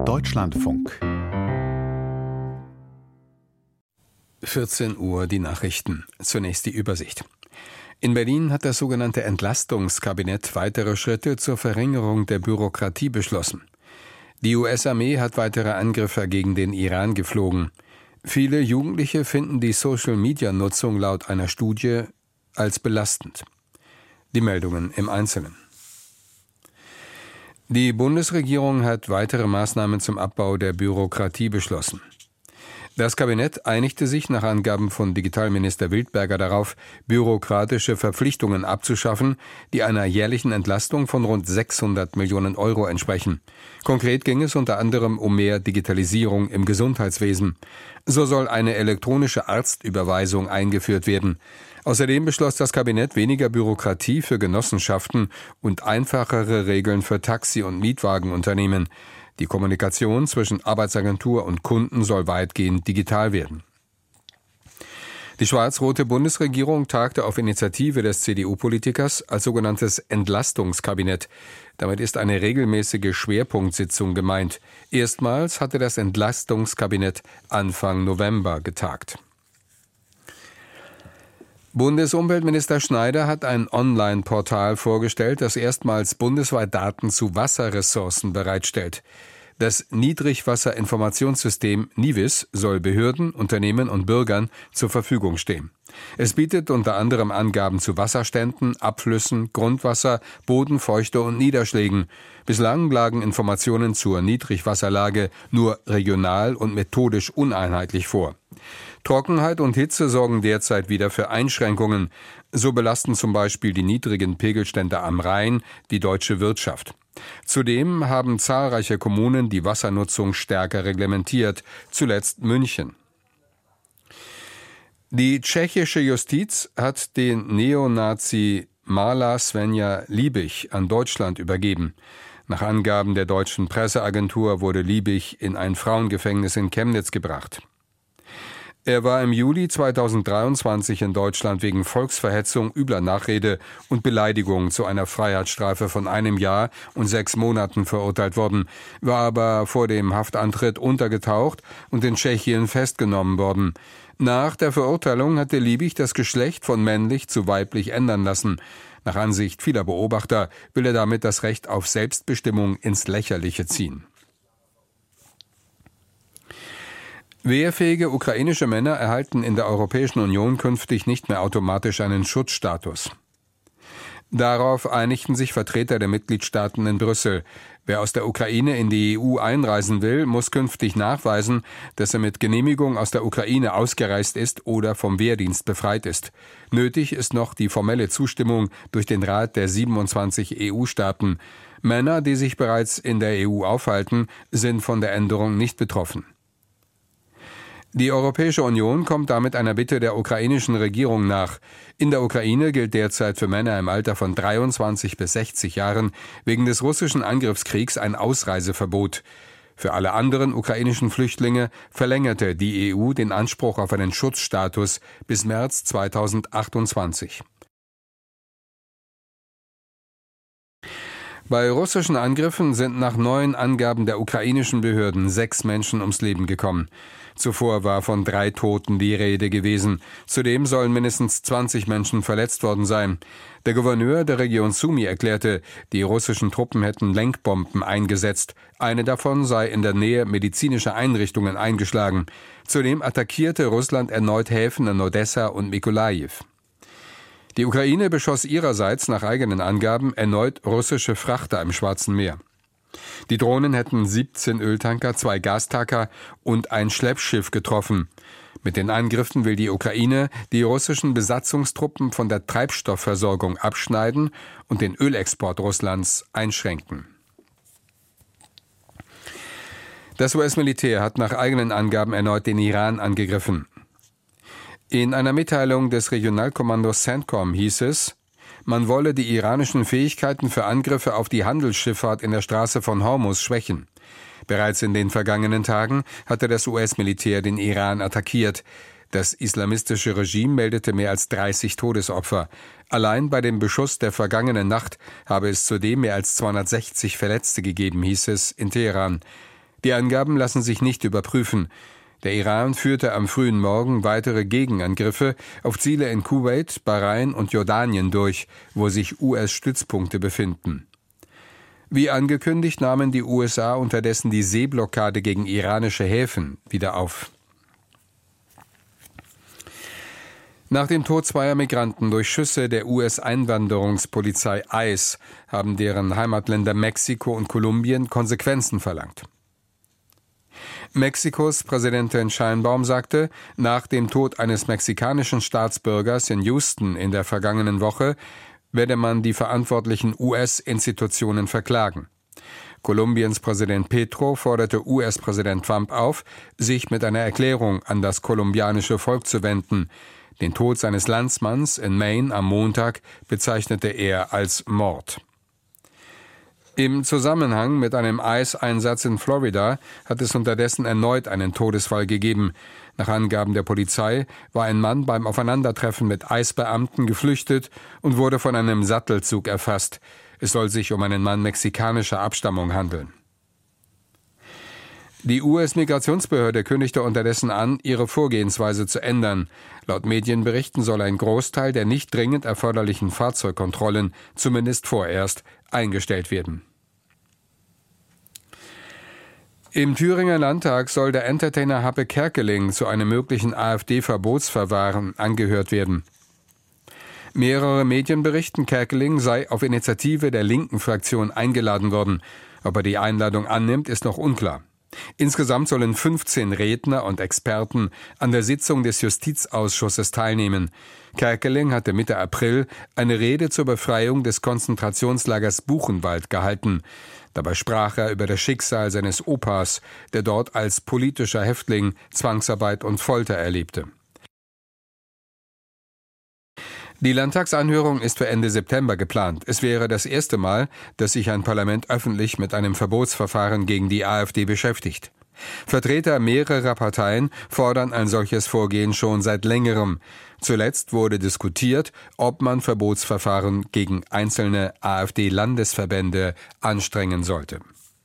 Deutschlandfunk. 14 Uhr die Nachrichten. Zunächst die Übersicht. In Berlin hat das sogenannte Entlastungskabinett weitere Schritte zur Verringerung der Bürokratie beschlossen. Die US-Armee hat weitere Angriffe gegen den Iran geflogen. Viele Jugendliche finden die Social-Media-Nutzung laut einer Studie als belastend. Die Meldungen im Einzelnen. Die Bundesregierung hat weitere Maßnahmen zum Abbau der Bürokratie beschlossen. Das Kabinett einigte sich nach Angaben von Digitalminister Wildberger darauf, bürokratische Verpflichtungen abzuschaffen, die einer jährlichen Entlastung von rund 600 Millionen Euro entsprechen. Konkret ging es unter anderem um mehr Digitalisierung im Gesundheitswesen. So soll eine elektronische Arztüberweisung eingeführt werden. Außerdem beschloss das Kabinett weniger Bürokratie für Genossenschaften und einfachere Regeln für Taxi- und Mietwagenunternehmen. Die Kommunikation zwischen Arbeitsagentur und Kunden soll weitgehend digital werden. Die schwarz-rote Bundesregierung tagte auf Initiative des CDU-Politikers als sogenanntes Entlastungskabinett. Damit ist eine regelmäßige Schwerpunktsitzung gemeint. Erstmals hatte das Entlastungskabinett Anfang November getagt. Bundesumweltminister Schneider hat ein Online-Portal vorgestellt, das erstmals bundesweit Daten zu Wasserressourcen bereitstellt. Das Niedrigwasserinformationssystem NIWIS soll Behörden, Unternehmen und Bürgern zur Verfügung stehen. Es bietet unter anderem Angaben zu Wasserständen, Abflüssen, Grundwasser, Bodenfeuchte und Niederschlägen. Bislang lagen Informationen zur Niedrigwasserlage nur regional und methodisch uneinheitlich vor. Trockenheit und Hitze sorgen derzeit wieder für Einschränkungen. So belasten zum Beispiel die niedrigen Pegelstände am Rhein die deutsche Wirtschaft. Zudem haben zahlreiche Kommunen die Wassernutzung stärker reglementiert, zuletzt München. Die tschechische Justiz hat den Neonazi Maler Svenja Liebig an Deutschland übergeben. Nach Angaben der deutschen Presseagentur wurde Liebig in ein Frauengefängnis in Chemnitz gebracht. Er war im Juli 2023 in Deutschland wegen Volksverhetzung, übler Nachrede und Beleidigung zu einer Freiheitsstrafe von 1 Jahr und 6 Monaten verurteilt worden, war aber vor dem Haftantritt untergetaucht und in Tschechien festgenommen worden. Nach der Verurteilung hatte Liebig das Geschlecht von männlich zu weiblich ändern lassen. Nach Ansicht vieler Beobachter will er damit das Recht auf Selbstbestimmung ins Lächerliche ziehen. Wehrfähige ukrainische Männer erhalten in der Europäischen Union künftig nicht mehr automatisch einen Schutzstatus. Darauf einigten sich Vertreter der Mitgliedstaaten in Brüssel. Wer aus der Ukraine in die EU einreisen will, muss künftig nachweisen, dass er mit Genehmigung aus der Ukraine ausgereist ist oder vom Wehrdienst befreit ist. Nötig ist noch die formelle Zustimmung durch den Rat der 27 EU-Staaten. Männer, die sich bereits in der EU aufhalten, sind von der Änderung nicht betroffen. Die Europäische Union kommt damit einer Bitte der ukrainischen Regierung nach. In der Ukraine gilt derzeit für Männer im Alter von 23 bis 60 Jahren wegen des russischen Angriffskriegs ein Ausreiseverbot. Für alle anderen ukrainischen Flüchtlinge verlängerte die EU den Anspruch auf einen Schutzstatus bis März 2028. Bei russischen Angriffen sind nach neuen Angaben der ukrainischen Behörden 6 Menschen ums Leben gekommen. Zuvor war von 3 Toten die Rede gewesen. Zudem sollen mindestens 20 Menschen verletzt worden sein. Der Gouverneur der Region Sumy erklärte, die russischen Truppen hätten Lenkbomben eingesetzt. Eine davon sei in der Nähe medizinischer Einrichtungen eingeschlagen. Zudem attackierte Russland erneut Häfen in Odessa und Mykolajiw. Die Ukraine beschoss ihrerseits nach eigenen Angaben erneut russische Frachter im Schwarzen Meer. Die Drohnen hätten 17 Öltanker, 2 Gastanker und ein Schleppschiff getroffen. Mit den Angriffen will die Ukraine die russischen Besatzungstruppen von der Treibstoffversorgung abschneiden und den Ölexport Russlands einschränken. Das US-Militär hat nach eigenen Angaben erneut den Iran angegriffen. In einer Mitteilung des Regionalkommandos CENTCOM hieß es, man wolle die iranischen Fähigkeiten für Angriffe auf die Handelsschifffahrt in der Straße von Hormuz schwächen. Bereits in den vergangenen Tagen hatte das US-Militär den Iran attackiert. Das islamistische Regime meldete mehr als 30 Todesopfer. Allein bei dem Beschuss der vergangenen Nacht habe es zudem mehr als 260 Verletzte gegeben, hieß es in Teheran. Die Angaben lassen sich nicht überprüfen. Der Iran führte am frühen Morgen weitere Gegenangriffe auf Ziele in Kuwait, Bahrain und Jordanien durch, wo sich US-Stützpunkte befinden. Wie angekündigt, nahmen die USA unterdessen die Seeblockade gegen iranische Häfen wieder auf. Nach dem Tod zweier Migranten durch Schüsse der US-Einwanderungspolizei ICE haben deren Heimatländer Mexiko und Kolumbien Konsequenzen verlangt. Mexikos Präsidentin Sheinbaum sagte, nach dem Tod eines mexikanischen Staatsbürgers in Houston in der vergangenen Woche werde man die verantwortlichen US-Institutionen verklagen. Kolumbiens Präsident Petro forderte US-Präsident Trump auf, sich mit einer Erklärung an das kolumbianische Volk zu wenden. Den Tod seines Landsmanns in Maine am Montag bezeichnete er als Mord. Im Zusammenhang mit einem ICE-Einsatz in Florida hat es unterdessen erneut einen Todesfall gegeben. Nach Angaben der Polizei war ein Mann beim Aufeinandertreffen mit ICE-Beamten geflüchtet und wurde von einem Sattelzug erfasst. Es soll sich um einen Mann mexikanischer Abstammung handeln. Die US-Migrationsbehörde kündigte unterdessen an, ihre Vorgehensweise zu ändern. Laut Medienberichten soll ein Großteil der nicht dringend erforderlichen Fahrzeugkontrollen, zumindest vorerst, eingestellt werden. Im Thüringer Landtag soll der Entertainer Happe Kerkeling zu einem möglichen AfD-Verbotsverfahren angehört werden. Mehrere Medien berichten, Kerkeling sei auf Initiative der linken Fraktion eingeladen worden. Ob er die Einladung annimmt, ist noch unklar. Insgesamt sollen 15 Redner und Experten an der Sitzung des Justizausschusses teilnehmen. Kerkeling hatte Mitte April eine Rede zur Befreiung des Konzentrationslagers Buchenwald gehalten. Dabei sprach er über das Schicksal seines Opas, der dort als politischer Häftling Zwangsarbeit und Folter erlebte. Die Landtagsanhörung ist für Ende September geplant. Es wäre das erste Mal, dass sich ein Parlament öffentlich mit einem Verbotsverfahren gegen die AfD beschäftigt. Vertreter mehrerer Parteien fordern ein solches Vorgehen schon seit längerem. Zuletzt wurde diskutiert, ob man Verbotsverfahren gegen einzelne AfD-Landesverbände anstrengen sollte.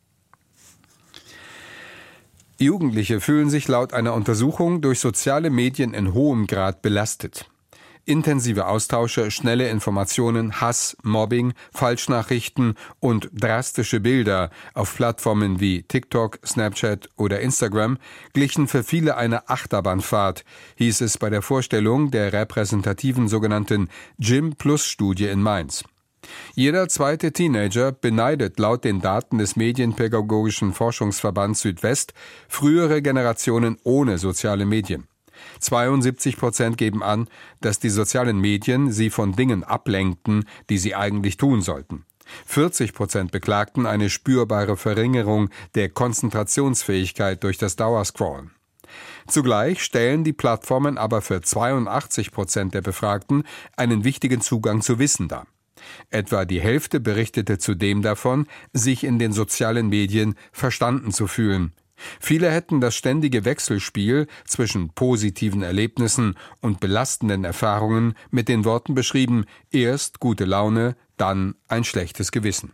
Jugendliche fühlen sich laut einer Untersuchung durch soziale Medien in hohem Grad belastet. Intensive Austausche, schnelle Informationen, Hass, Mobbing, Falschnachrichten und drastische Bilder auf Plattformen wie TikTok, Snapchat oder Instagram glichen für viele einer Achterbahnfahrt, hieß es bei der Vorstellung der repräsentativen sogenannten Gym-Plus-Studie in Mainz. Jeder zweite Teenager beneidet laut den Daten des Medienpädagogischen Forschungsverbands Südwest frühere Generationen ohne soziale Medien. 72% geben an, dass die sozialen Medien sie von Dingen ablenkten, die sie eigentlich tun sollten. 40% beklagten eine spürbare Verringerung der Konzentrationsfähigkeit durch das Dauerscrollen. Zugleich stellen die Plattformen aber für 82% der Befragten einen wichtigen Zugang zu Wissen dar. Etwa die Hälfte berichtete zudem davon, sich in den sozialen Medien verstanden zu fühlen. Viele hätten das ständige Wechselspiel zwischen positiven Erlebnissen und belastenden Erfahrungen mit den Worten beschrieben: erst gute Laune, dann ein schlechtes Gewissen.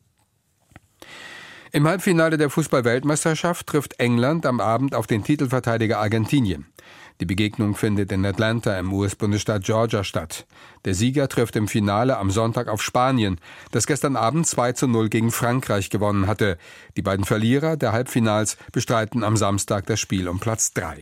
Im Halbfinale der Fußball-Weltmeisterschaft trifft England am Abend auf den Titelverteidiger Argentinien. Die Begegnung findet in Atlanta im US-Bundesstaat Georgia statt. Der Sieger trifft im Finale am Sonntag auf Spanien, das gestern Abend 2:0 gegen Frankreich gewonnen hatte. Die beiden Verlierer der Halbfinals bestreiten am Samstag das Spiel um Platz 3.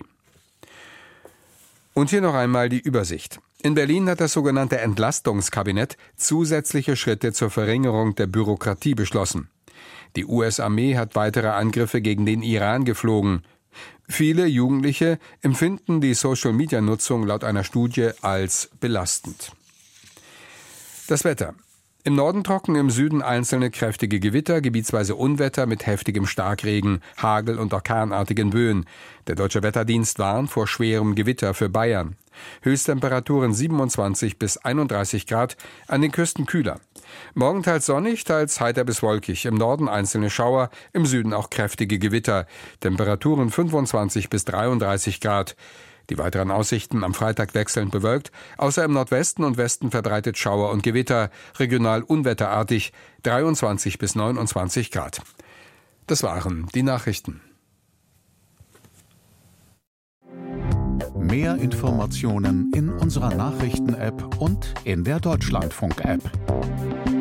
Und hier noch einmal die Übersicht. In Berlin hat das sogenannte Entlastungskabinett zusätzliche Schritte zur Verringerung der Bürokratie beschlossen. Die US-Armee hat weitere Angriffe gegen den Iran geflogen. Viele Jugendliche empfinden die Social-Media-Nutzung laut einer Studie als belastend. Das Wetter. Im Norden trocken, im Süden einzelne kräftige Gewitter, gebietsweise Unwetter mit heftigem Starkregen, Hagel und orkanartigen Böen. Der Deutsche Wetterdienst warnt vor schwerem Gewitter für Bayern. Höchsttemperaturen 27 bis 31 Grad, an den Küsten kühler. Morgen teils sonnig, teils heiter bis wolkig. Im Norden einzelne Schauer, im Süden auch kräftige Gewitter. Temperaturen 25 bis 33 Grad. Die weiteren Aussichten am Freitag wechselnd bewölkt, außer im Nordwesten und Westen verbreitet Schauer und Gewitter, regional unwetterartig, 23 bis 29 Grad. Das waren die Nachrichten. Mehr Informationen in unserer Nachrichten-App und in der Deutschlandfunk-App.